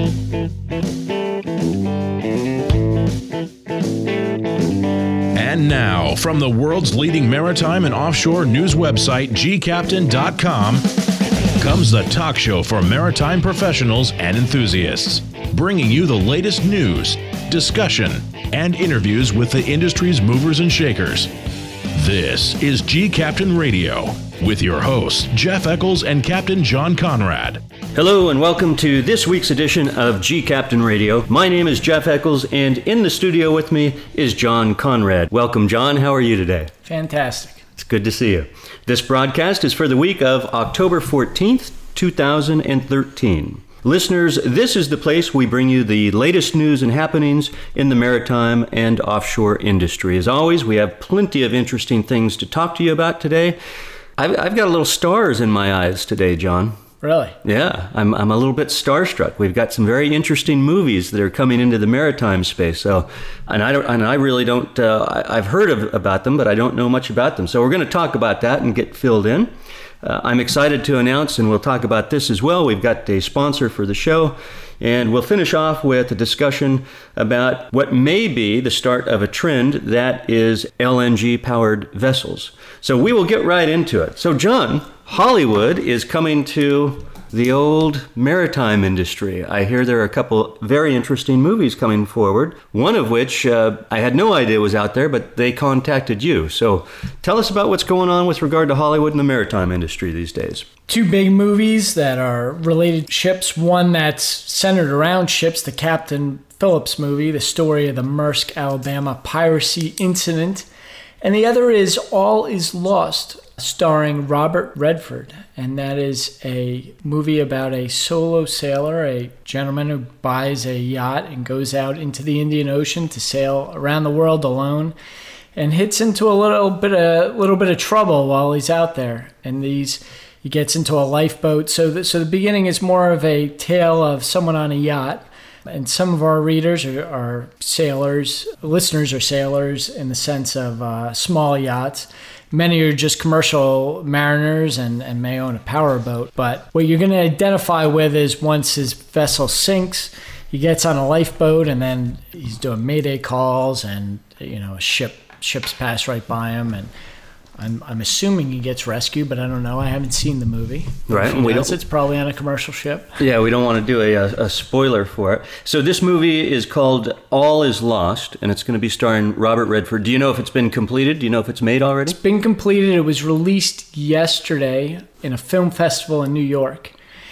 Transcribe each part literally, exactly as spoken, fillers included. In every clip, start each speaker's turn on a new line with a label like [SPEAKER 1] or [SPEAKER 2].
[SPEAKER 1] And now, from the world's leading maritime and offshore news website, G Captain dot com, comes the talk show for maritime professionals and enthusiasts, bringing you the latest news, discussion, and interviews with the industry's movers and shakers. This is G Captain Radio, with your hosts, Jeff Eccles and Captain John Conrad.
[SPEAKER 2] Hello and welcome to this week's edition of G Captain Radio. My name is Jeff Eccles, and in the studio with me is John Conrad. Welcome, John. How are you today?
[SPEAKER 3] Fantastic.
[SPEAKER 2] It's good to see you. This broadcast is for the week of October fourteenth, two thousand thirteen. Listeners, this is the place we bring you the latest news and happenings in the maritime and offshore industry. As always, we have plenty of interesting things to talk to you about today. I've, I've got a little stars in my eyes today, John.
[SPEAKER 3] Really?
[SPEAKER 2] Yeah, I'm I'm a little bit starstruck. We've got some very interesting movies that are coming into the maritime space. So, and I don't, and I really don't. Uh, I, I've heard of, about them, but I don't know much about them. So we're going to talk about that and get filled in. Uh, I'm excited to announce, and we'll talk about this as well. We've got a sponsor for the show, and we'll finish off with a discussion about what may be the start of a trend that is L N G-powered vessels. So we will get right into it. So, John, Hollywood is coming to the old maritime industry. I hear there are a couple very interesting movies coming forward, one of which uh, I had no idea was out there, but they contacted you. So tell us about what's going on with regard to Hollywood and the maritime industry these days.
[SPEAKER 3] Two big movies that are related to ships. One that's centered around ships, the Captain Phillips movie, the story of the Maersk, Alabama piracy incident. And the other is All Is Lost, starring Robert Redford. And that is a movie about a solo sailor, a gentleman who buys a yacht and goes out into the Indian Ocean to sail around the world alone, and hits into a little bit of little bit of trouble while he's out there. And these he gets into a lifeboat. So the, so the beginning is more of a tale of someone on a yacht. And some of our readers are, are sailors, listeners are sailors in the sense of uh, small yachts. Many are just commercial mariners and, and may own a powerboat. But what you're going to identify with is once his vessel sinks, he gets on a lifeboat and then he's doing mayday calls, and you know a ship ships pass right by him, and I'm I'm assuming he gets rescued, but I don't know. I haven't seen the movie.
[SPEAKER 2] Right,
[SPEAKER 3] and we does, it's probably on a commercial ship.
[SPEAKER 2] Yeah, we don't want to do a, a spoiler for it. So this movie is called All Is Lost, and it's going to be starring Robert Redford. Do you know if it's been completed? Do you know if it's made already?
[SPEAKER 3] It's been completed. It was released yesterday in a film festival in New York,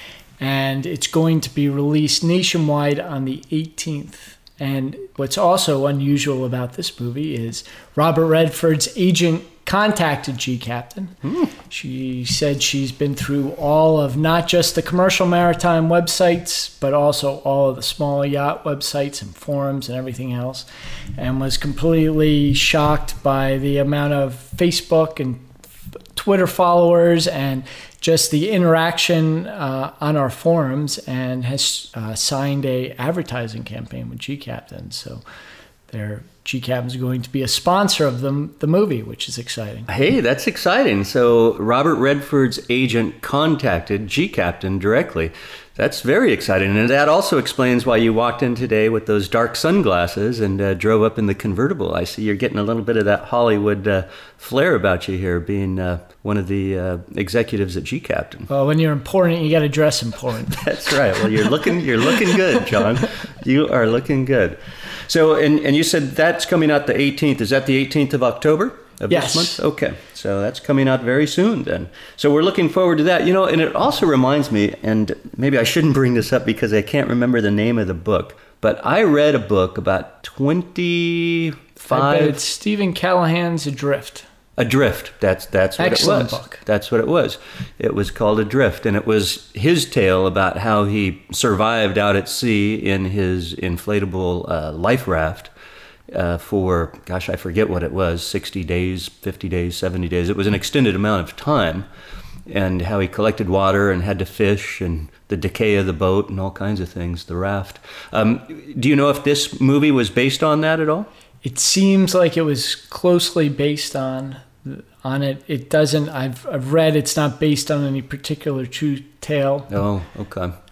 [SPEAKER 3] and it's going to be released nationwide on the eighteenth. And what's also unusual about this movie is Robert Redford's agent contacted G Captain. Mm. She said she's been through all of not just the commercial maritime websites, but also all of the small yacht websites and forums and everything else, and was completely shocked by the amount of Facebook and Twitter followers and just the interaction uh, on our forums, and has uh, signed a advertising campaign with G Captain. So they're G Captain's going to be a sponsor of the, the movie, which is exciting.
[SPEAKER 2] Hey, that's exciting. So Robert Redford's agent contacted G Captain directly. That's very exciting. And that also explains why you walked in today with those dark sunglasses and uh, drove up in the convertible. I see you're getting a little bit of that Hollywood uh, flair about you here, being uh, one of the uh, executives at G Captain.
[SPEAKER 3] Well, when you're important, you got to dress important.
[SPEAKER 2] That's right. Well, you're looking you're looking good, John. You are looking good. So, and, and you said that's coming out the eighteenth. Is that the eighteenth of October of
[SPEAKER 3] yes.
[SPEAKER 2] this month? Okay. So that's coming out very soon then. So we're looking forward to that. You know, and it also reminds me, and maybe I shouldn't bring this up because I can't remember the name of the book, but I read a book about twenty-five...
[SPEAKER 3] I bet it's Stephen Callahan's Adrift.
[SPEAKER 2] Adrift. That's that's what
[SPEAKER 3] Excellent
[SPEAKER 2] it was.
[SPEAKER 3] book.
[SPEAKER 2] That's what it was. It was called Adrift, and it was his tale about how he survived out at sea in his inflatable uh, life raft uh, for, gosh, I forget what it was, sixty days, fifty days, seventy days. It was an extended amount of time, and how he collected water and had to fish, and the decay of the boat and all kinds of things, the raft. Um, do you know if this movie was based on that at all?
[SPEAKER 3] It seems like it was closely based on on it. It doesn't. I've I've read it's not based on any particular true tale.
[SPEAKER 2] Oh, okay.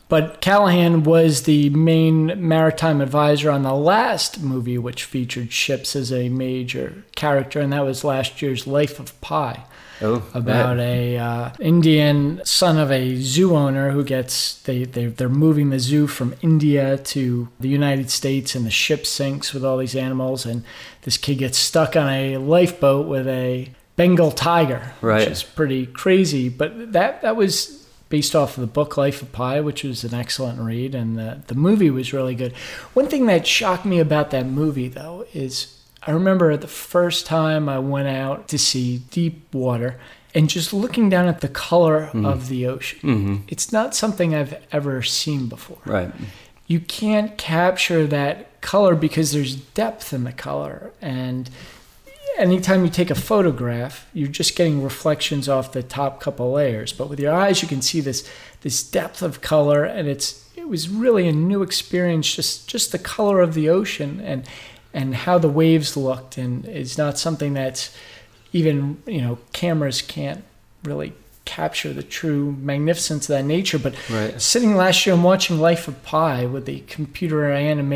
[SPEAKER 3] But Callahan was the main maritime advisor on the last movie, which featured ships as a major character, and that was last year's Life of Pi.
[SPEAKER 2] Oh,
[SPEAKER 3] about
[SPEAKER 2] right.
[SPEAKER 3] a uh, Indian son of a zoo owner who gets they, they they're moving the zoo from India to the United States, and the ship sinks with all these animals, and this kid gets stuck on a lifeboat with a Bengal tiger,
[SPEAKER 2] right.
[SPEAKER 3] which is pretty crazy. But that that was based off of the book Life of Pi, which was an excellent read, and the the movie was really good. One thing that shocked me about that movie, though, is I remember the first time I went out to see deep water and just looking down at the color mm-hmm. of the ocean. Mm-hmm. It's not something I've ever seen before.
[SPEAKER 2] Right.
[SPEAKER 3] You can't capture that color because there's depth in the color. And anytime you take a photograph, you're just getting reflections off the top couple layers. But with your eyes, you can see this this depth of color, and it's it was really a new experience, just just the color of the ocean and and how the waves looked, and it's not something that's even, you know, cameras can't really capture the true magnificence of that nature. But
[SPEAKER 2] right.
[SPEAKER 3] sitting last year and watching Life of Pi with the computer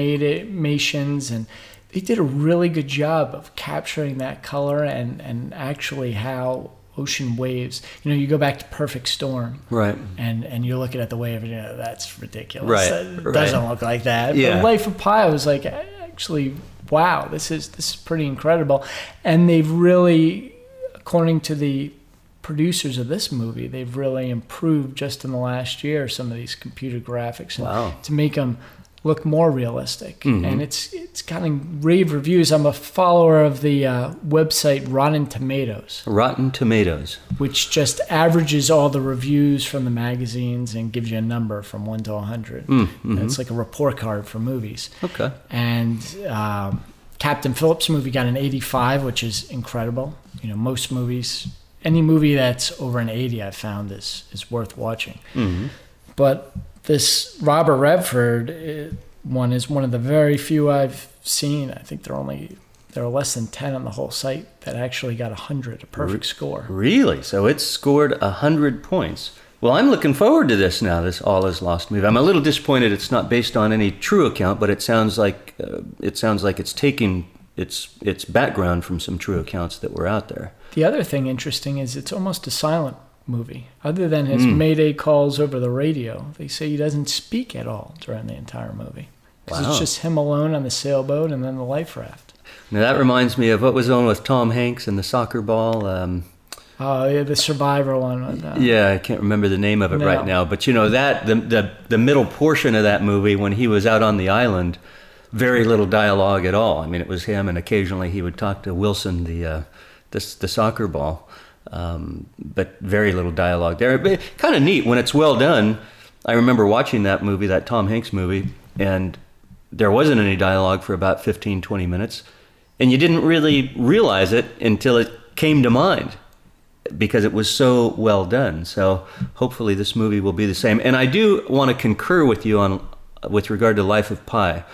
[SPEAKER 3] animations, and they did a really good job of capturing that color and, and actually how ocean waves, you know, you go back to Perfect Storm,
[SPEAKER 2] right,
[SPEAKER 3] and and you're looking at the wave, and you know, that's ridiculous.
[SPEAKER 2] Right,
[SPEAKER 3] It
[SPEAKER 2] right.
[SPEAKER 3] doesn't look like that.
[SPEAKER 2] Yeah.
[SPEAKER 3] But Life of Pi was like, actually, wow, this is this is pretty incredible. And they've really, according to the producers of this movie, they've really improved just in the last year some of these computer graphics and
[SPEAKER 2] wow.
[SPEAKER 3] to make them look more realistic.
[SPEAKER 2] Mm-hmm.
[SPEAKER 3] And it's it's gotten rave reviews. I'm a follower of the uh, website Rotten Tomatoes.
[SPEAKER 2] Rotten Tomatoes.
[SPEAKER 3] Which just averages all the reviews from the magazines and gives you a number from one to one hundred.
[SPEAKER 2] Mm-hmm.
[SPEAKER 3] It's like a report card for movies.
[SPEAKER 2] Okay.
[SPEAKER 3] And um, Captain Phillips' movie got an eighty-five, which is incredible. You know, most movies, any movie that's over an eighty, I found is is worth watching.
[SPEAKER 2] Mm-hmm.
[SPEAKER 3] But this Robert Redford uh, one is one of the very few I've seen. I think there are only there are less than ten on the whole site that actually got one hundred, a perfect score.
[SPEAKER 2] Really? So it's scored one hundred points. Well, I'm looking forward to this now, this All Is Lost movie. I'm a little disappointed it's not based on any true account, but it sounds like uh, it sounds like it's taking its its background from some true accounts that were out there.
[SPEAKER 3] The other thing interesting is it's almost a silent movie. Other than his
[SPEAKER 2] Mm.
[SPEAKER 3] mayday calls over the radio, they say he doesn't speak at all during the entire movie. Because
[SPEAKER 2] Wow.
[SPEAKER 3] it's just him alone on the sailboat and then the life raft.
[SPEAKER 2] Now that reminds me of what was on with Tom Hanks and the soccer ball. Um,
[SPEAKER 3] Oh, yeah, the Survivor one. Was, uh,
[SPEAKER 2] yeah, I can't remember the name of it
[SPEAKER 3] No.
[SPEAKER 2] right now, but you know that the, the the middle portion of that movie when he was out on the island, very little dialogue at all. I mean, it was him, and occasionally he would talk to Wilson, the uh, the, the soccer ball, um, but very little dialogue there. But kind of neat when it's well done. I remember watching that movie, that Tom Hanks movie, and there wasn't any dialogue for about fifteen, twenty minutes, and you didn't really realize it until it came to mind, because it was so well done. So hopefully this movie will be the same. And I do want to concur with you on with regard to Life of Pi.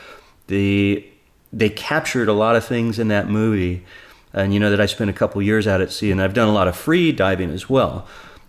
[SPEAKER 2] The they captured a lot of things in that movie, and you know that I spent a couple years out at sea, and I've done a lot of free diving as well.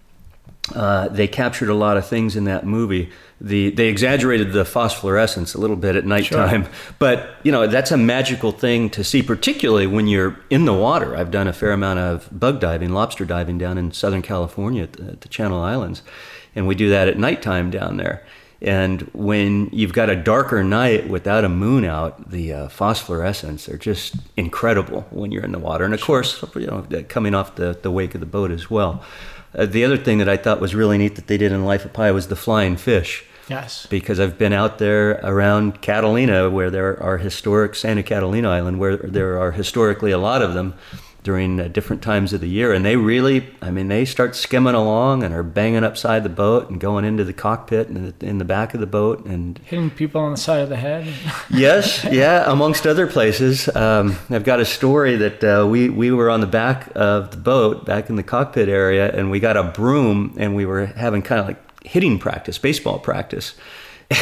[SPEAKER 2] Uh, they captured a lot of things in that movie. The they exaggerated the phosphorescence a little bit at nighttime, sure. But you know that's a magical thing to see, particularly when you're in the water. I've done a fair amount of bug diving, lobster diving down in Southern California at the, at the Channel Islands, and we do that at nighttime down there. And when you've got a darker night without a moon out, the uh, phosphorescence are just incredible when you're in the water. And of course, you know, coming off the, the wake of the boat as well. Uh, the other thing that I thought was really neat that they did in Life of Pi was the flying fish.
[SPEAKER 3] Yes.
[SPEAKER 2] Because I've been out there around Catalina, where there are historic, Santa Catalina Island, where there are historically a lot of them during uh, different times of the year. And they really, I mean, they start skimming along and are banging upside the boat and going into the cockpit and in the back of the boat. And
[SPEAKER 3] hitting people on the side of the head.
[SPEAKER 2] Yes, yeah, amongst other places. Um, I've got a story that uh, we, we were on the back of the boat, back in the cockpit area, and we got a broom, and we were having kind of like hitting practice, baseball practice.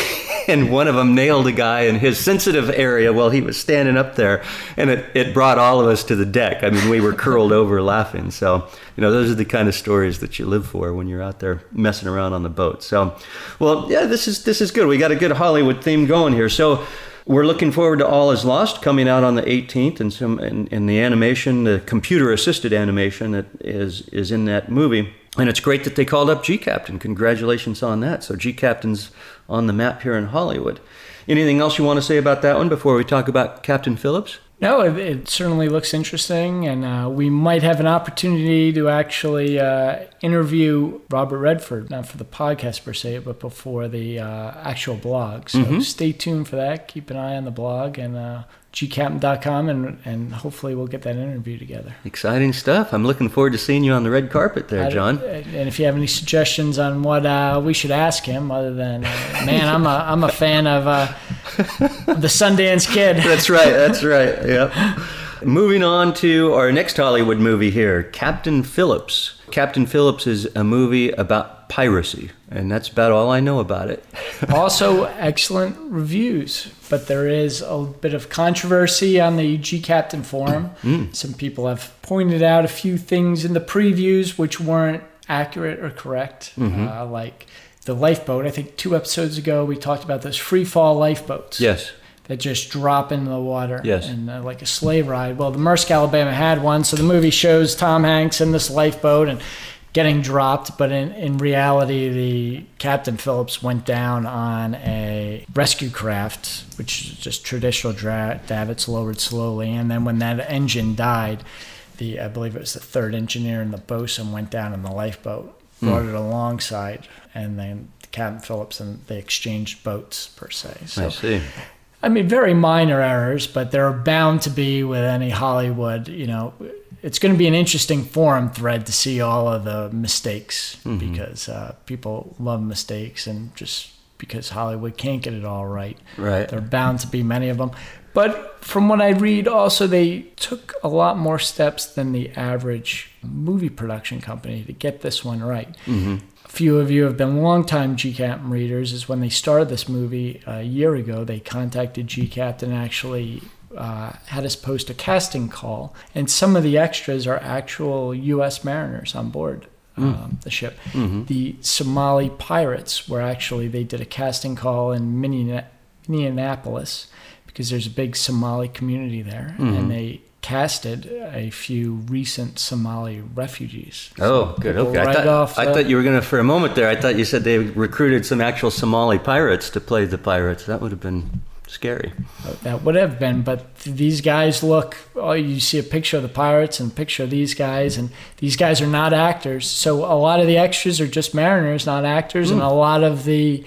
[SPEAKER 2] and one of them nailed a guy in his sensitive area while he was standing up there, and it, it brought all of us to the deck. I mean, we were curled over laughing. So, you know, those are the kind of stories that you live for when you're out there messing around on the boat. So, well, yeah, this is this is good. We got a good Hollywood theme going here. So we're looking forward to All Is Lost coming out on the eighteenth, and some in, in the animation, the computer-assisted animation that is is in that movie. And it's great that they called up G-Captain. Congratulations on that. So G-Captain's on the map here in Hollywood. Anything else you want to say about that one before we talk about Captain Phillips?
[SPEAKER 3] No, it, it certainly looks interesting, and uh, we might have an opportunity to actually uh, interview Robert Redford, not for the podcast per se, but before the uh, actual blog. So mm-hmm. Stay tuned for that. Keep an eye on the blog and uh, G captain dot com, and and hopefully we'll get that interview together.
[SPEAKER 2] Exciting stuff. I'm looking forward to seeing you on the red carpet there,
[SPEAKER 3] I,
[SPEAKER 2] John.
[SPEAKER 3] And if you have any suggestions on what uh, we should ask him, other than, uh, man, I'm a I'm a fan of, uh, of the Sundance Kid.
[SPEAKER 2] That's right. That's right. Yep. Moving on to our next Hollywood movie here, Captain Phillips. Captain Phillips is a movie about piracy, and that's about all I know about it.
[SPEAKER 3] Also, excellent reviews, but there is a bit of controversy on the G-Captain forum. Mm. Some people have pointed out a few things in the previews which weren't accurate or correct, mm-hmm. uh, like the lifeboat. I think two episodes ago we talked about those free fall lifeboats.
[SPEAKER 2] Yes.
[SPEAKER 3] That just drop into the water,
[SPEAKER 2] yes.
[SPEAKER 3] and uh, like a slave ride. Well, the Maersk Alabama had one, so the movie shows Tom Hanks in this lifeboat and getting dropped, but in, in reality, the Captain Phillips went down on a rescue craft, which is just traditional dra- davits lowered slowly, and then when that engine died, the I believe it was the third engineer and the bosun went down in the lifeboat, brought mm. it alongside, and then Captain Phillips and they exchanged boats per se. So,
[SPEAKER 2] I see.
[SPEAKER 3] I mean, very minor errors, but there are bound to be with any Hollywood. You know, it's going to be an interesting forum thread to see all of the mistakes, mm-hmm. because uh, people love mistakes, and just because Hollywood can't get it all right,
[SPEAKER 2] right.
[SPEAKER 3] there are bound to be many of them. But from what I read, also, they took a lot more steps than the average movie production company to get this one right. Mm-hmm. A few of you have been longtime G-Captain readers. Is when they started this movie a year ago, they contacted G-Captain and actually uh, had us post a casting call. And some of the extras are actual U S mariners on board mm. um, the ship. Mm-hmm. The Somali pirates were actually, they did a casting call in Minneapolis because there's a big Somali community there. Mm-hmm. And they casted a few recent Somali refugees.
[SPEAKER 2] Oh, good. Okay.
[SPEAKER 3] Right
[SPEAKER 2] I, thought,
[SPEAKER 3] off
[SPEAKER 2] I
[SPEAKER 3] the,
[SPEAKER 2] thought you were going to, for a moment there, I thought you said they recruited some actual Somali pirates to play the pirates. That would have been scary.
[SPEAKER 3] That would have been, but these guys look, oh, you see a picture of the pirates and a picture of these guys, and these guys are not actors. So a lot of the extras are just mariners, not actors, mm. and a lot of the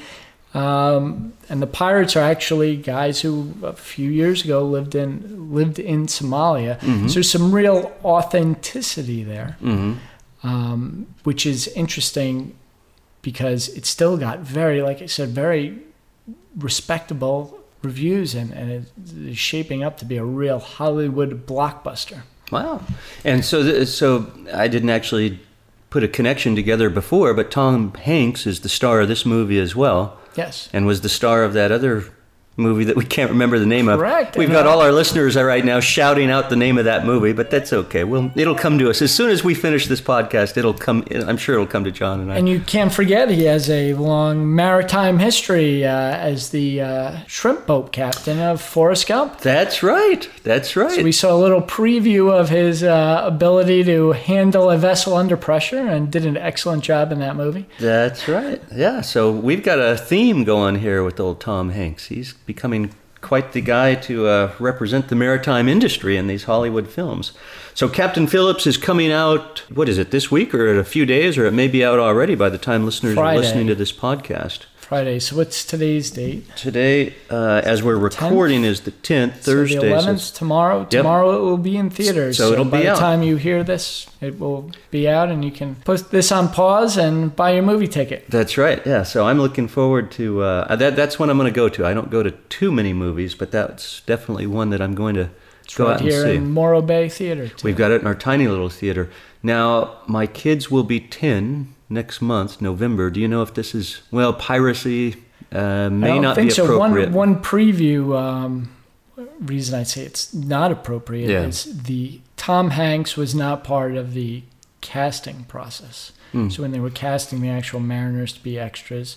[SPEAKER 3] Um, and the pirates are actually guys who a few years ago lived in lived in Somalia. Mm-hmm. So there's some real authenticity there, mm-hmm. um, which is interesting because it's still got very, like I said, very respectable reviews, and, and it is shaping up to be a real Hollywood blockbuster.
[SPEAKER 2] Wow. And so, th- so I didn't actually put a connection together before, but Tom Hanks is the star of this movie as well.
[SPEAKER 3] Yes.
[SPEAKER 2] And was the star of that other movie that we can't remember the name
[SPEAKER 3] Correct.
[SPEAKER 2] of. We've got all our listeners right now shouting out the name of that movie, but that's okay. Well, it'll come to us. As soon as we finish this podcast, it'll come, I'm sure it'll come to John and I.
[SPEAKER 3] And you can't forget he has a long maritime history uh, as the uh, shrimp boat captain of Forrest Gump.
[SPEAKER 2] That's right. That's right.
[SPEAKER 3] So we saw a little preview of his uh, ability to handle a vessel under pressure, and did an excellent job in that movie.
[SPEAKER 2] That's right. Yeah, so we've got a theme going here with old Tom Hanks. He's becoming quite the guy to uh, represent the maritime industry in these Hollywood films. So Captain Phillips is coming out, what is it, this week or in a few days, or it may be out already by the time listeners
[SPEAKER 3] Friday.
[SPEAKER 2] are listening to this podcast.
[SPEAKER 3] Friday. So what's today's date?
[SPEAKER 2] Today, uh, as we're recording, tenth? Is the tenth, Thursday.
[SPEAKER 3] So the eleventh, so tomorrow. Yep. Tomorrow it will be in theaters.
[SPEAKER 2] So, so it'll
[SPEAKER 3] by
[SPEAKER 2] be
[SPEAKER 3] the
[SPEAKER 2] out.
[SPEAKER 3] time you hear this, it will be out, and you can put this on pause and buy your movie ticket.
[SPEAKER 2] That's right. Yeah. So I'm looking forward to uh, that. That's one I'm going to go to. I don't go to too many movies, but that's definitely one that I'm going to
[SPEAKER 3] it's
[SPEAKER 2] go
[SPEAKER 3] right
[SPEAKER 2] out and
[SPEAKER 3] here
[SPEAKER 2] see.
[SPEAKER 3] in Morro Bay Theater. Too.
[SPEAKER 2] We've got it in our tiny little theater. Now, my kids will be ten next month, November. Do you know if this is, well, piracy uh, may
[SPEAKER 3] I don't
[SPEAKER 2] not
[SPEAKER 3] think
[SPEAKER 2] be
[SPEAKER 3] so.
[SPEAKER 2] appropriate.
[SPEAKER 3] One, one preview um, reason I'd say it's not appropriate
[SPEAKER 2] Yeah.
[SPEAKER 3] is the Tom Hanks was not part of the casting process.
[SPEAKER 2] Mm.
[SPEAKER 3] So when they were casting the actual mariners to be extras,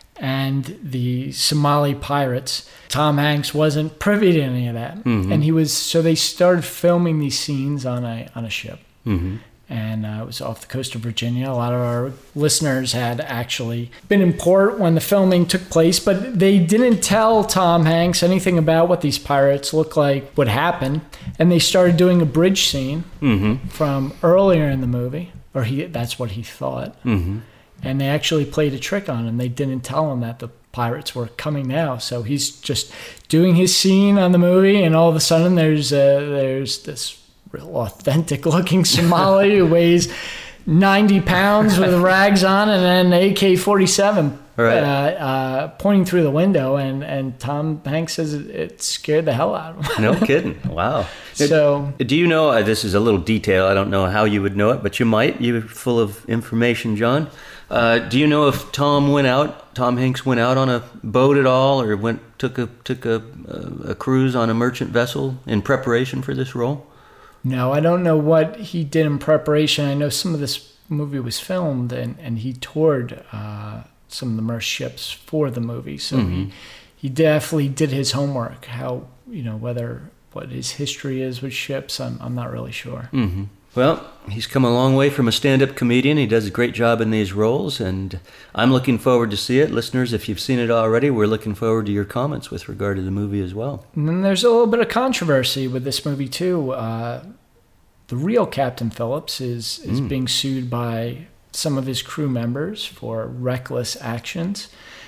[SPEAKER 3] and the Somali pirates, Tom Hanks wasn't privy to any of that,
[SPEAKER 2] Mhm.
[SPEAKER 3] and he was. So they started filming these scenes on a on a ship,
[SPEAKER 2] Mm-hmm.
[SPEAKER 3] and uh, it was off the coast of Virginia. A lot of our listeners had actually been in port when the filming took place, but they didn't tell Tom Hanks anything about what these pirates looked like would happen, and they started doing a bridge scene
[SPEAKER 2] Mm-hmm.
[SPEAKER 3] from earlier in the movie, or he that's what he thought.
[SPEAKER 2] Mm-hmm.
[SPEAKER 3] And they actually played a trick on him. They didn't tell him that the pirates were coming now. So he's just doing his scene on the movie, and all of a sudden there's uh, there's this real authentic looking Somali who weighs ninety pounds with rags on and an A K forty-seven
[SPEAKER 2] Right.
[SPEAKER 3] uh, uh, pointing through the window. And, and Tom Hanks says it, it scared the hell out of him.
[SPEAKER 2] No kidding. Wow.
[SPEAKER 3] So
[SPEAKER 2] Do you know, uh, this is a little detail, I don't know how you would know it, but you might. You're full of information, John. Uh, do you know if Tom went out, Tom Hanks went out on a boat at all, or went took a took a, a, a cruise on a merchant vessel in preparation for this role?
[SPEAKER 3] no, I don't know what he did in preparation. I know some of this movie was filmed, and, and he toured uh, some of the Merce ships for the movie. So
[SPEAKER 2] Mm-hmm.
[SPEAKER 3] he, he definitely did his homework. How, you know, whether what his history is with ships, I'm, I'm not really sure.
[SPEAKER 2] Mm-hmm. Well, he's come a long way from a stand-up comedian. He does a great job in these roles, and I'm looking forward to see it. Listeners, if you've seen it already, we're looking forward to your comments with regard to the movie as well.
[SPEAKER 3] And then there's a little bit of controversy with this movie, too. Uh, the real Captain Phillips is, is
[SPEAKER 2] Mm.
[SPEAKER 3] being sued by some of his crew members for reckless actions.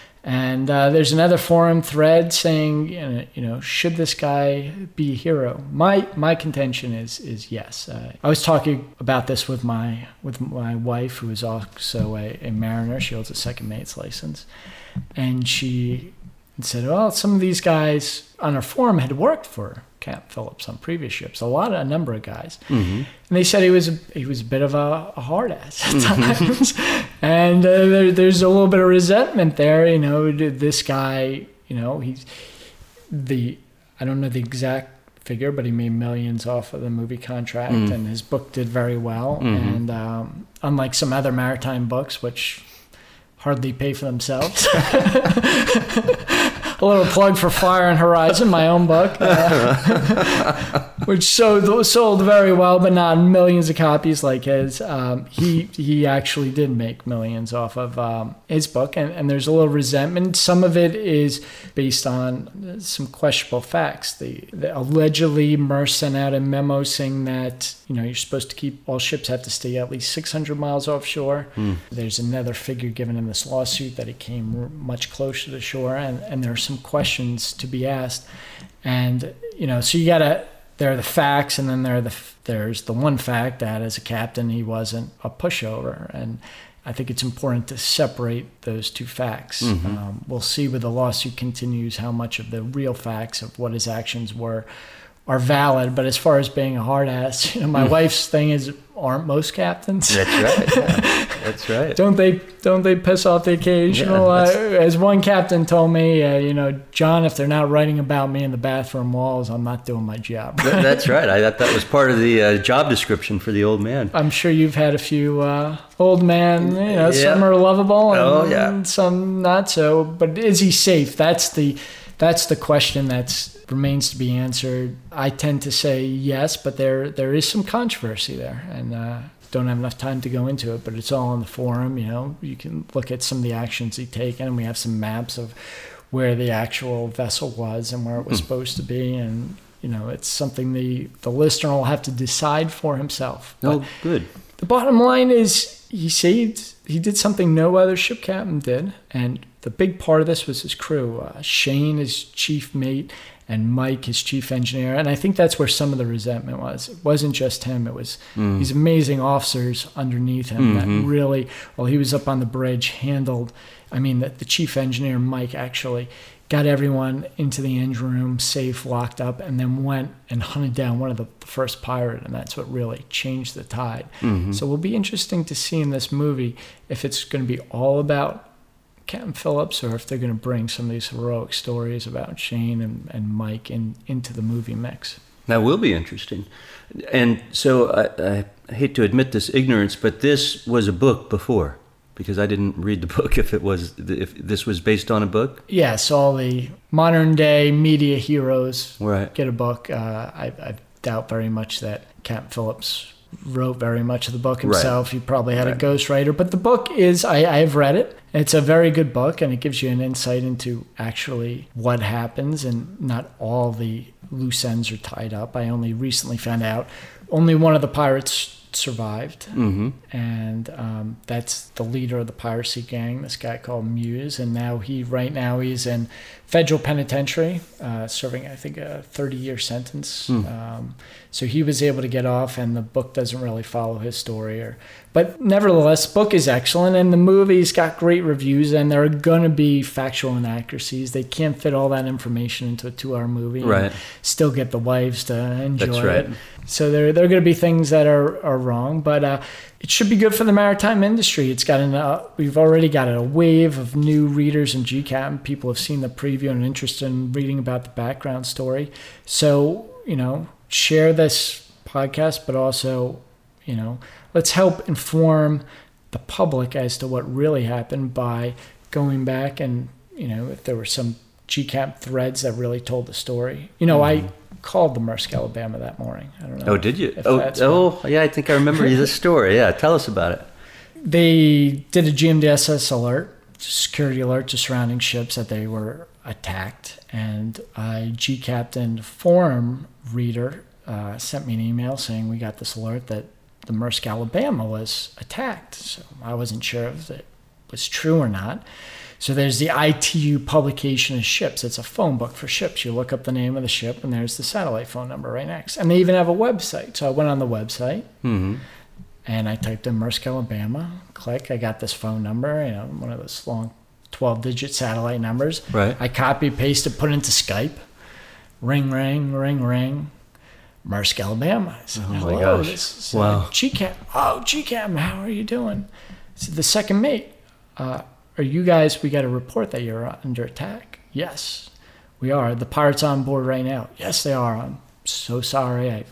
[SPEAKER 3] And uh, there's another forum thread saying, you know, you know, should this guy be a hero? My my contention is is yes. Uh, I was talking about this with my with my wife, who is also a, a mariner. She holds a second mate's license, and she said, "Well, some of these guys on our forum had worked for Cap Phillips on previous ships. A lot, of, a number of guys."
[SPEAKER 2] Mm-hmm.
[SPEAKER 3] And they said he was a, he was a bit of a, a hard ass at times, and uh, there, there's a little bit of resentment there. You know, this guy, you know, he's the I don't know the exact figure, but he made millions off of the movie contract,
[SPEAKER 2] Mm.
[SPEAKER 3] and his book did very well.
[SPEAKER 2] Mhm.
[SPEAKER 3] And um, unlike some other maritime books, which hardly pay for themselves. A little plug for Fire and Horizon, my own book, uh, which sold, sold very well, but not millions of copies like his. Um, he he actually did make millions off of um, his book, and, and there's a little resentment. Some of it is based on some questionable facts. The, the allegedly Merce sent out a memo saying that, you know, you're supposed to keep, all ships have to stay at least six hundred miles offshore.
[SPEAKER 2] Mm.
[SPEAKER 3] There's another figure given in this lawsuit that it came much closer to shore, and, and there are some questions to be asked. And, you know, so you gotta, there are the facts, and then there are the, there's the one fact that as a captain, he wasn't a pushover. And I think it's important to separate those two facts.
[SPEAKER 2] Mm-hmm.
[SPEAKER 3] Um, we'll see where the lawsuit continues how much of the real facts of what his actions were are valid. But as far as being a hard ass, you know, my wife's thing is, aren't most captains?
[SPEAKER 2] That's right. Yeah. That's right.
[SPEAKER 3] Don't they don't they piss off the occasional?
[SPEAKER 2] Yeah,
[SPEAKER 3] uh, as one captain told me, uh, you know, John, if they're not writing about me in the bathroom walls, I'm not doing my job.
[SPEAKER 2] Th- That's right. I thought that was part of the uh, job description for the old man.
[SPEAKER 3] I'm sure you've had a few uh, old man, you know,
[SPEAKER 2] Yeah.
[SPEAKER 3] some are lovable and
[SPEAKER 2] Oh, yeah.
[SPEAKER 3] some not so. But is he safe? That's the that's the question that's remains to be answered. I tend to say yes, but there there is some controversy there, and uh, don't have enough time to go into it. But it's all on the forum. You know, you can look at some of the actions he's taken, and we have some maps of where the actual vessel was and where it was
[SPEAKER 2] Hmm.
[SPEAKER 3] supposed to be, and you know, it's something the the listener will have to decide for himself. But
[SPEAKER 2] Oh, good.
[SPEAKER 3] the bottom line is he saved, he did something no other ship captain did. And the big part of this was his crew. Uh, Shane, his chief mate, and Mike, his chief engineer. And I think that's where some of the resentment was. It wasn't just him. It was
[SPEAKER 2] Mm.
[SPEAKER 3] these amazing officers underneath him that
[SPEAKER 2] Mhm.
[SPEAKER 3] really, while he was up on the bridge, handled, I mean, the, the chief engineer, Mike, actually got everyone into the engine room, safe, locked up, and then went and hunted down one of the, the first pirate, and that's what really changed the tide.
[SPEAKER 2] Mhm.
[SPEAKER 3] So it will be interesting to see in this movie if it's going to be all about Captain Phillips or if they're going to bring some of these heroic stories about Shane and, and Mike in, into the movie mix.
[SPEAKER 2] That will be interesting. And so I, I hate to admit this ignorance, but this was a book before, because I didn't read the book if it was if this was based on a book.
[SPEAKER 3] Yes, all the modern day media heroes
[SPEAKER 2] right.
[SPEAKER 3] get a book. Uh, I, I doubt very much that Captain Phillips wrote very much of the book himself. Right. He probably had right. a ghostwriter. But the book is, I, I have read it. It's a very good book, and it gives you an insight into actually what happens, and not all the loose ends are tied up. I only recently found out only one of the pirates survived,
[SPEAKER 2] mm-hmm.
[SPEAKER 3] and um, that's the leader of the piracy gang, this guy called Muse, and now he, right now he's in federal penitentiary, uh, serving, I think, a thirty-year sentence.
[SPEAKER 2] Mm.
[SPEAKER 3] Um, so he was able to get off, and the book doesn't really follow his story. Or, but nevertheless, the book is excellent, and the movie's got great reviews, and there are going to be factual inaccuracies. They can't fit all that information into a two-hour movie
[SPEAKER 2] right.
[SPEAKER 3] and still get the wives to enjoy
[SPEAKER 2] That's right.
[SPEAKER 3] it. So there, there are going to be things that are, are wrong, but uh, it should be good for the maritime industry. It's got an, uh, we've already got a wave of new readers in G CAP. People have seen the preview and are interested in reading about the background story. So, you know, share this podcast, but also, you know, let's help inform the public as to what really happened by going back and, you know, if there were some G CAP threads that really told the story. You know, mm-hmm. I called the Maersk, Alabama that morning. I don't know.
[SPEAKER 2] Oh, did you? Oh, oh, yeah, I think I remember this story. Yeah, tell us about it.
[SPEAKER 3] They did a G M D S S alert, security alert to surrounding ships that they were attacked. And a G Captain forum reader uh, sent me an email saying we got this alert that the Maersk, Alabama was attacked. So I wasn't sure if it was true or not. So there's the I T U publication of ships. It's a phone book for ships. You look up the name of the ship, and there's the satellite phone number right next. And they even have a website. So I went on the website,
[SPEAKER 2] mm-hmm.
[SPEAKER 3] and I typed in Maersk, Alabama. Click. I got this phone number, you know, one of those long twelve-digit satellite numbers.
[SPEAKER 2] Right.
[SPEAKER 3] I copy, paste it, put it into Skype. Ring, ring, ring, ring. Maersk, Alabama. I said,
[SPEAKER 2] oh,
[SPEAKER 3] hello,
[SPEAKER 2] my gosh.
[SPEAKER 3] This is
[SPEAKER 2] wow.
[SPEAKER 3] uh, G CAP. Oh, G CAP, how are you doing? I said, the second mate. Uh, Are you guys, we got a report that you're under attack? Yes, we are. The pirates on board right now? Yes, they are. I'm so sorry. I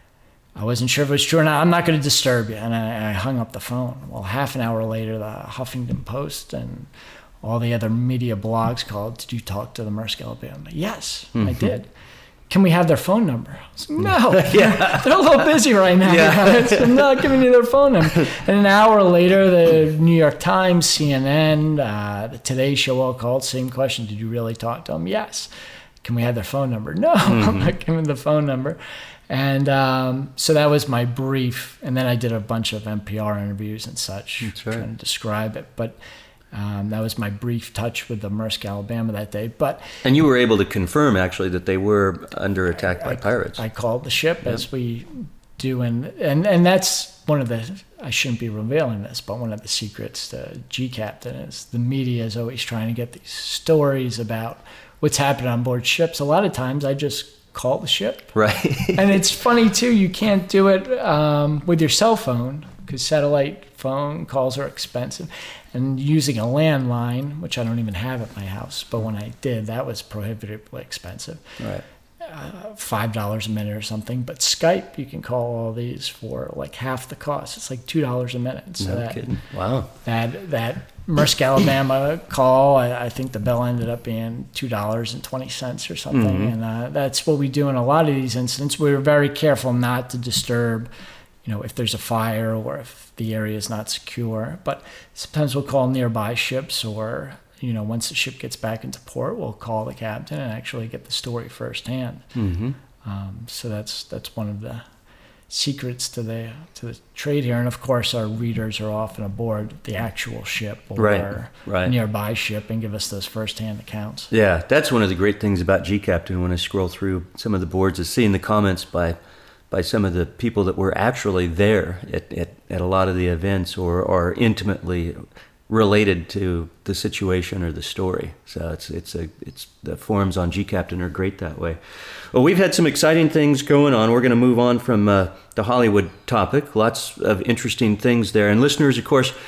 [SPEAKER 3] I wasn't sure if it was true or not. I'm not going to disturb you. And I, I hung up the phone. Well, half an hour later, the Huffington Post and all the other media blogs called, did you talk to the Maersk, Alabama? Yes, mm-hmm. I did. Can we have their phone number? I was like, no, yeah. they're a little busy right now.
[SPEAKER 2] Yeah.
[SPEAKER 3] Guys. I'm not giving you their phone number. And an hour later, the New York Times, C N N, uh, the Today Show all called. Same question. Did you really talk to them? Yes. Can we have their phone number? No, mm-hmm. I'm not giving the phone number. And um, so that was my brief. And then I did a bunch of N P R interviews and such,
[SPEAKER 2] That's right.
[SPEAKER 3] trying to describe it. But Um, that was my brief touch with the Maersk, Alabama that day. But
[SPEAKER 2] and you were able to confirm actually that they were under attack by
[SPEAKER 3] I,
[SPEAKER 2] pirates.
[SPEAKER 3] I called the ship
[SPEAKER 2] yep.
[SPEAKER 3] as we do, and, and and that's one of the, I shouldn't be revealing this, but one of the secrets to G Captain is the media is always trying to get these stories about what's happening on board ships. A lot of times I just call the ship.
[SPEAKER 2] Right.
[SPEAKER 3] And it's funny too, you can't do it um, with your cell phone because satellite phone calls are expensive. And using a landline, which I don't even have at my house, but when I did, that was prohibitively expensive.
[SPEAKER 2] Right.
[SPEAKER 3] Uh, five dollars a minute or something. But Skype, you can call all these for like half the cost. It's like two dollars a minute. So
[SPEAKER 2] no
[SPEAKER 3] that,
[SPEAKER 2] kidding. Wow.
[SPEAKER 3] That that Maersk, Alabama call, I, I think the bill ended up being two dollars and twenty cents or something. Mm-hmm. And uh, that's what we do in a lot of these incidents. We were very careful not to disturb, you know, if there's a fire or if the area is not secure. But sometimes we'll call nearby ships, or, you know, once the ship gets back into port, we'll call the captain and actually get the story firsthand.
[SPEAKER 2] Mm-hmm.
[SPEAKER 3] Um, so that's that's one of the secrets to the to the trade here. And of course, our readers are often aboard the actual ship or
[SPEAKER 2] right. Right.
[SPEAKER 3] nearby ship and give us those firsthand accounts.
[SPEAKER 2] Yeah, that's one of the great things about G Captain. When I scroll through some of the boards, is seeing the comments by by some of the people that were actually there at, at, at a lot of the events or are intimately related to the situation or the story. So it's it's a it's the forums on G Captain are great that way. Well, we've had some exciting things going on. We're going to move on from uh, the Hollywood topic. Lots of interesting things there. And listeners, of course,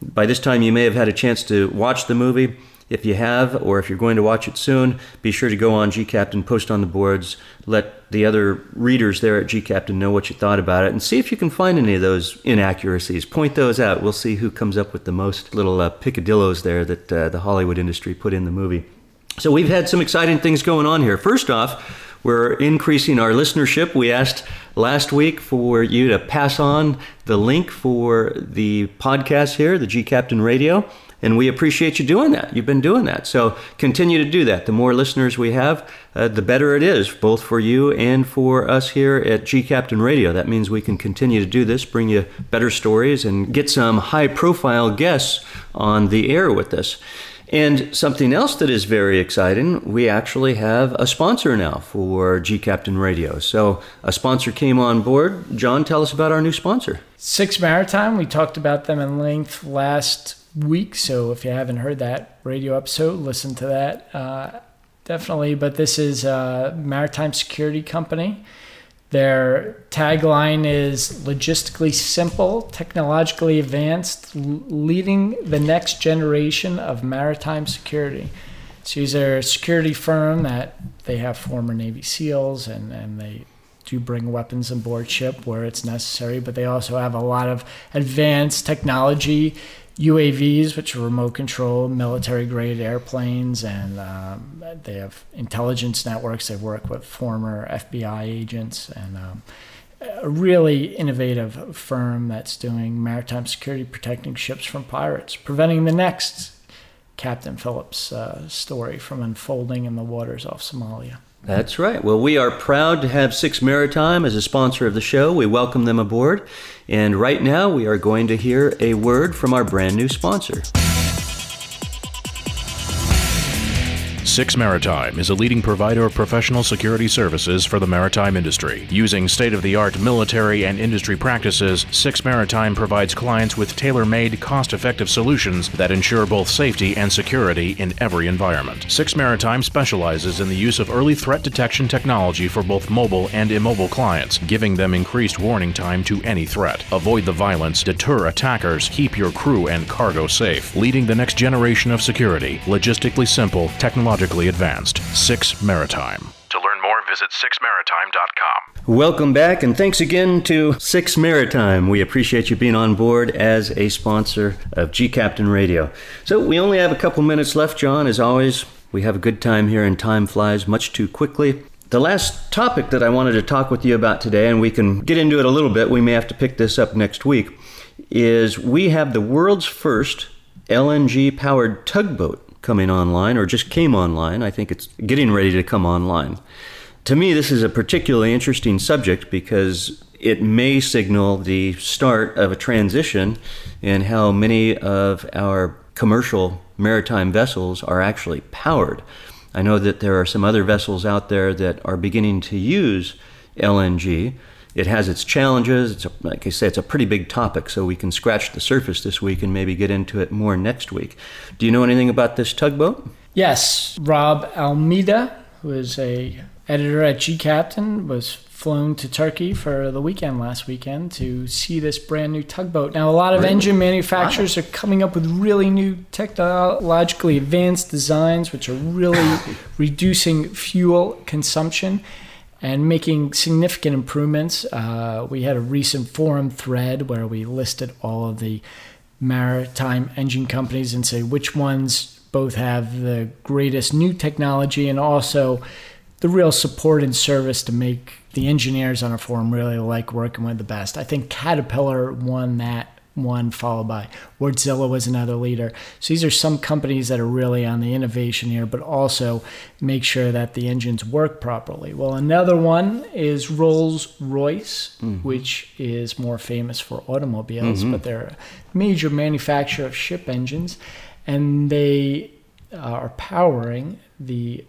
[SPEAKER 2] By this time, you may have had a chance to watch the movie. If you have, or if you're going to watch it soon, be sure to go on G Captain, post on the boards, let the other readers there at G Captain know what you thought about it, and see if you can find any of those inaccuracies. Point those out. We'll see who comes up with the most little uh, picadillos there that uh, the Hollywood industry put in the movie. So we've had some exciting things going on here. First off, we're increasing our listenership. We asked last week for you to pass on the link for the podcast here, the G Captain Radio. And we appreciate you doing that. You've been doing that. So continue to do that. The more listeners we have, uh, the better it is, both for you and for us here at G Captain Radio. That means we can continue to do this, bring you better stories, and get some high-profile guests on the air with us. And something else that is very exciting, we actually have a sponsor now for G Captain Radio. So a sponsor came on board. John, tell us about our new sponsor.
[SPEAKER 3] Six Maritime. We talked about them in length last week, so if you haven't heard that radio episode, listen to that uh, definitely. But this is a maritime security company. Their tagline is logistically simple, technologically advanced, leading the next generation of maritime security. So these are a security firm that they have former Navy SEALs, and, and they do bring weapons on board ship where it's necessary, but they also have a lot of advanced technology, U A Vs, which are remote control, military-grade airplanes, and um, they have intelligence networks. They work with former F B I agents, and um, a really innovative firm that's doing maritime security, protecting ships from pirates, preventing the next Captain Phillips uh, story from unfolding in the waters off Somalia.
[SPEAKER 2] That's right. Well, we are proud to have Six Maritime as a sponsor of the show. We welcome them aboard. And right now, we are going to hear a word from our brand new sponsor.
[SPEAKER 1] Six Maritime is a leading provider of professional security services for the maritime industry. Using state-of-the-art military and industry practices, Six Maritime provides clients with tailor-made, cost-effective solutions that ensure both safety and security in every environment. Six Maritime specializes in the use of early threat detection technology for both mobile and immobile clients, giving them increased warning time to any threat. Avoid the violence, deter attackers, keep your crew and cargo safe. Leading the next generation of security, logistically simple, technologically advanced. Six Maritime. To learn more, visit six maritime dot com.
[SPEAKER 2] Welcome back, and thanks again to Six Maritime. We appreciate you being on board as a sponsor of G Captain Radio. So we only have a couple minutes left, John. As always, we have a good time here, and time flies much too quickly. The last topic that I wanted to talk with you about today, and we can get into it a little bit, we may have to pick this up next week, is we have the world's first L N G-powered tugboat coming online, or just came online. I think it's getting ready to come online. To me, this is a particularly interesting subject because it may signal the start of a transition in how many of our commercial maritime vessels are actually powered. I know that there are some other vessels out there that are beginning to use L N G. It has its challenges. It's a, like I say, it's a pretty big topic, so we can scratch the surface this week and maybe get into it more next week. Do you know anything about this tugboat?
[SPEAKER 3] Yes. Rob Almeida, who is a editor at G Captain, was flown to Turkey for the weekend last weekend to see this brand new tugboat. Now, a lot of really? engine manufacturers wow. are coming up with really new technologically advanced designs, which are really reducing fuel consumption and making significant improvements. Uh, we had a recent forum thread where we listed all of the maritime engine companies and say which ones both have the greatest new technology and also the real support and service to make the engineers on our forum really like working with the best. I think Caterpillar won that one, followed by Wärtsilä was another leader. So these are some companies that are really on the innovation here, but also make sure that the engines work properly. Well, another one is Rolls-Royce, mm-hmm. which is more famous for automobiles, mm-hmm. but they're a major manufacturer of ship engines, and they are powering the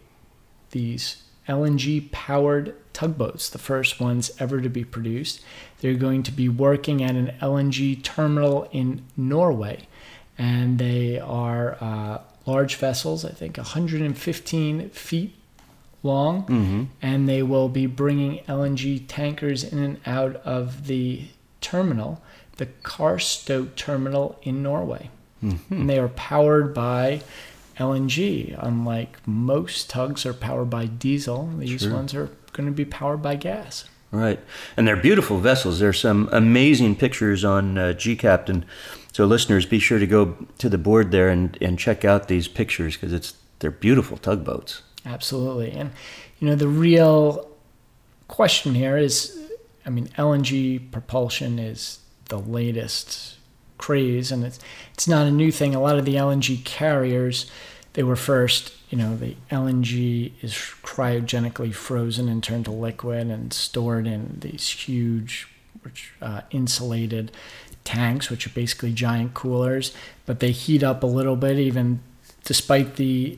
[SPEAKER 3] these L N G-powered tugboats, the first ones ever to be produced. They're going to be working at an L N G terminal in Norway, and they are uh, large vessels, I think one hundred fifteen feet long, mm-hmm. and they will be bringing L N G tankers in and out of the terminal, the Karstow terminal in Norway.
[SPEAKER 2] Mm-hmm.
[SPEAKER 3] And they are powered by L N G. Unlike most tugs are powered by diesel, these
[SPEAKER 2] Sure.
[SPEAKER 3] ones are going to be powered by gas.
[SPEAKER 2] Right. And they're beautiful vessels. There's some amazing pictures on uh, G Captain. So listeners, be sure to go to the board there and, and check out these pictures because it's they're beautiful tugboats.
[SPEAKER 3] Absolutely. And, you know, the real question here is, I mean, L N G propulsion is the latest craze, and it's it's not a new thing. A lot of the L N G carriers, they were first, you know, the L N G is cryogenically frozen and turned to liquid and stored in these huge which, uh, insulated tanks, which are basically giant coolers, but they heat up a little bit even despite the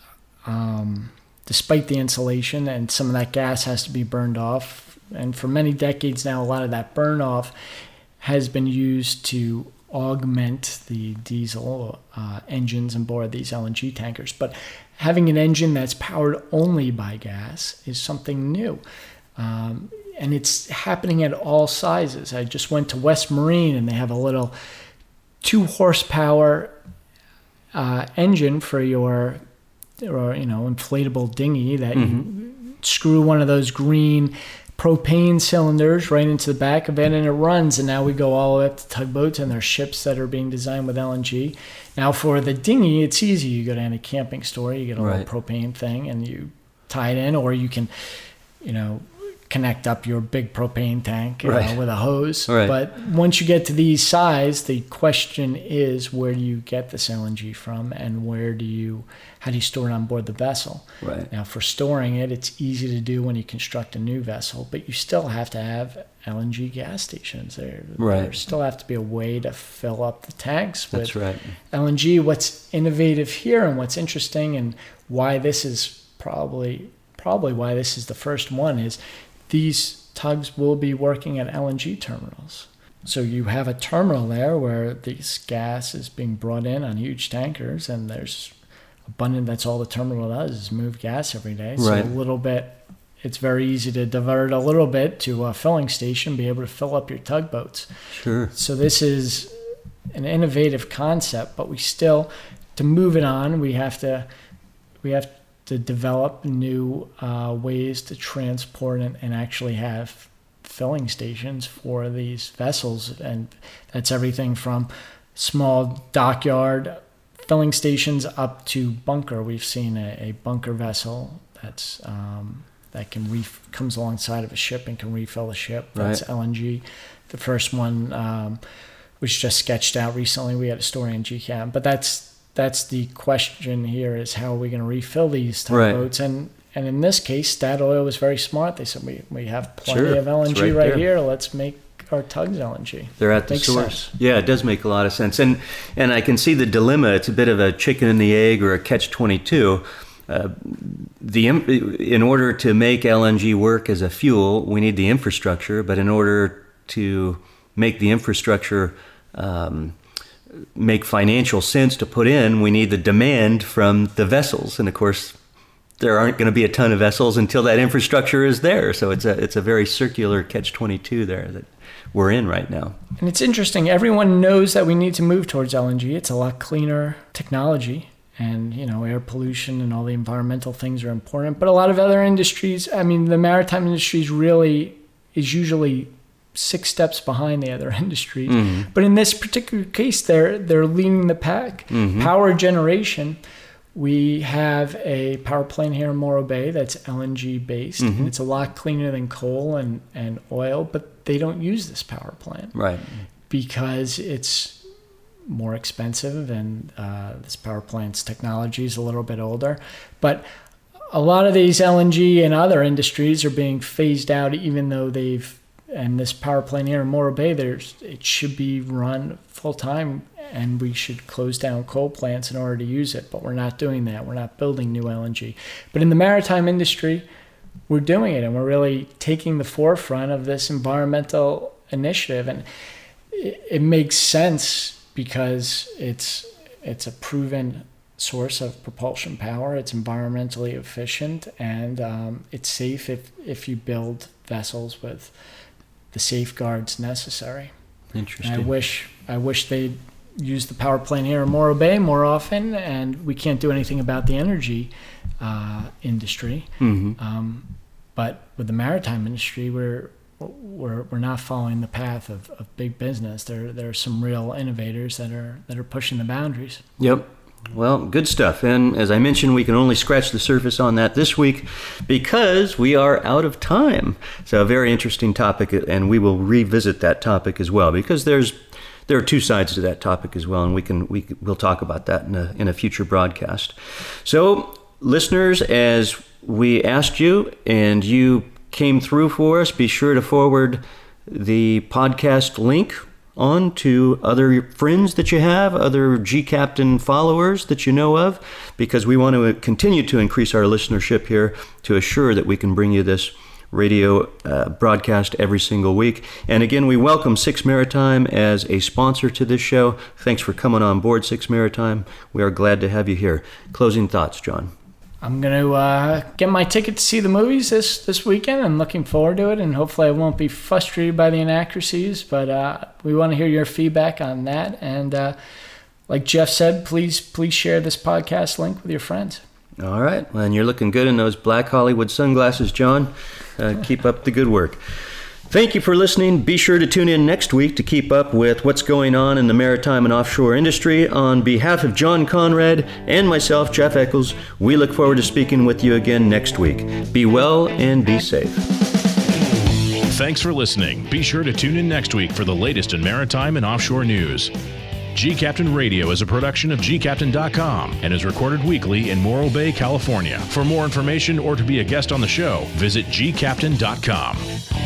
[SPEAKER 3] um, despite the insulation, and some of that gas has to be burned off. And for many decades now, a lot of that burn off has been used to augment the diesel uh, engines on board these L N G tankers. But having an engine that's powered only by gas is something new. Um, and it's happening at all sizes. I just went to West Marine, and they have a little two horsepower uh, engine for your, or, you know, inflatable dinghy that mm-hmm. you screw one of those green propane cylinders right into the back of it, and it runs. And now we go all the way up to tugboats, and there's ships that are being designed with L N G. Now for the dinghy, it's easy. You go to any camping store, you get a
[SPEAKER 2] right.
[SPEAKER 3] little propane thing, and you tie it in, or you can, you know, connect up your big propane tank right. uh, with a hose.
[SPEAKER 2] Right.
[SPEAKER 3] But once you get to these size, the question is, where do you get this L N G from, and where do you, how do you store it on board the vessel?
[SPEAKER 2] Right.
[SPEAKER 3] Now, for storing it, it's easy to do when you construct a new vessel, but you still have to have L N G gas stations. There,
[SPEAKER 2] right.
[SPEAKER 3] there still have to be a way to fill up the tanks with
[SPEAKER 2] That's right.
[SPEAKER 3] L N G. What's innovative here, and what's interesting, and why this is probably probably why this is the first one, is these tugs will be working at L N G terminals. So you have a terminal there where this gas is being brought in on huge tankers, and there's abundant. That's all the terminal does, is move gas every day. So
[SPEAKER 2] right.
[SPEAKER 3] a little bit, it's very easy to divert a little bit to a filling station, be able to fill up your tugboats.
[SPEAKER 2] Sure.
[SPEAKER 3] So this is an innovative concept, but we still, to move it on, we have to, we have to develop new uh, ways to transport and, and actually have filling stations for these vessels. And that's everything from small dockyard filling stations up to bunker. We've seen a, a bunker vessel that's um, that can ref- comes alongside of a ship and can refill the ship. That's
[SPEAKER 2] right.
[SPEAKER 3] L N G. The first one um, was just sketched out recently. We had a story in G CAM, but that's That's the question here, is how are we going to refill these tugboats?
[SPEAKER 2] Right.
[SPEAKER 3] And and in this case, Statoil was very smart. They said, we, we have plenty
[SPEAKER 2] sure.
[SPEAKER 3] of L N G
[SPEAKER 2] right,
[SPEAKER 3] right
[SPEAKER 2] there.
[SPEAKER 3] here. Let's make our tugs L N G.
[SPEAKER 2] They're at the
[SPEAKER 3] Makes
[SPEAKER 2] source.
[SPEAKER 3] sense.
[SPEAKER 2] Yeah, it does make a lot of sense. And and I can see the dilemma. It's a bit of a chicken and the egg, or a catch twenty-two. Uh, the in order to make L N G work as a fuel, we need the infrastructure. But in order to make the infrastructure um, make financial sense to put in, we need the demand from the vessels. And of course, there aren't going to be a ton of vessels until that infrastructure is there. So it's a it's a very circular catch twenty-two there that we're in right now.
[SPEAKER 3] And it's interesting. Everyone knows that we need to move towards L N G. It's a lot cleaner technology, and you know, air pollution and all the environmental things are important. But a lot of other industries, I mean, the maritime industry really is usually six steps behind the other industries. Mm-hmm. But in this particular case, they're they're leading the pack. Mm-hmm. Power generation, we have a power plant here in Morro Bay that's L N G based. Mm-hmm. And it's a lot cleaner than coal and, and oil, but they don't use this power plant.
[SPEAKER 2] Right.
[SPEAKER 3] Because it's more expensive, and uh, this power plant's technology is a little bit older. But a lot of these L N G and other industries are being phased out, even though they've And this power plant here in Morro Bay, there's it should be run full time, and we should close down coal plants in order to use it. But we're not doing that. We're not building new L N G. But in the maritime industry, we're doing it, and we're really taking the forefront of this environmental initiative. And it, it makes sense because it's it's a proven source of propulsion power. It's environmentally efficient, and um, it's safe if if you build vessels with the safeguards necessary.
[SPEAKER 2] Interesting.
[SPEAKER 3] And I wish I wish they'd use the power plant here in Morro Bay more often, and we can't do anything about the energy uh, industry.
[SPEAKER 2] Mm-hmm.
[SPEAKER 3] Um, but with the maritime industry, we're we're we're not following the path of, of big business. There there are some real innovators that are that are pushing the boundaries.
[SPEAKER 2] Yep. Well, good stuff. And as I mentioned, we can only scratch the surface on that this week because we are out of time. So a very interesting topic, and we will revisit that topic as well because there's there are two sides to that topic as well, and we can we we'll talk about that in a in a future broadcast. So, listeners, as we asked you and you came through for us, be sure to forward the podcast link on to other friends that you have, other G Captain followers that you know of, because we want to continue to increase our listenership here to assure that we can bring you this radio uh, broadcast every single week. And again, we welcome Six Maritime as a sponsor to this show. Thanks for coming on board, Six Maritime. We are glad to have you here. Closing thoughts, John.
[SPEAKER 3] I'm going to uh, get my ticket to see the movies this, this weekend. I'm looking forward to it, and hopefully I won't be frustrated by the inaccuracies, but uh, we want to hear your feedback on that. And uh, like Jeff said, please please share this podcast link with your friends.
[SPEAKER 2] All right. Well, and you're looking good in those black Hollywood sunglasses, John. Uh, keep up the good work. Thank you for listening. Be sure to tune in next week to keep up with what's going on in the maritime and offshore industry. On behalf of John Conrad and myself, Jeff Eccles, we look forward to speaking with you again next week. Be well and be safe.
[SPEAKER 1] Thanks for listening. Be sure to tune in next week for the latest in maritime and offshore news. G Captain Radio is a production of G Captain dot com and is recorded weekly in Morro Bay, California. For more information or to be a guest on the show, visit G Captain dot com.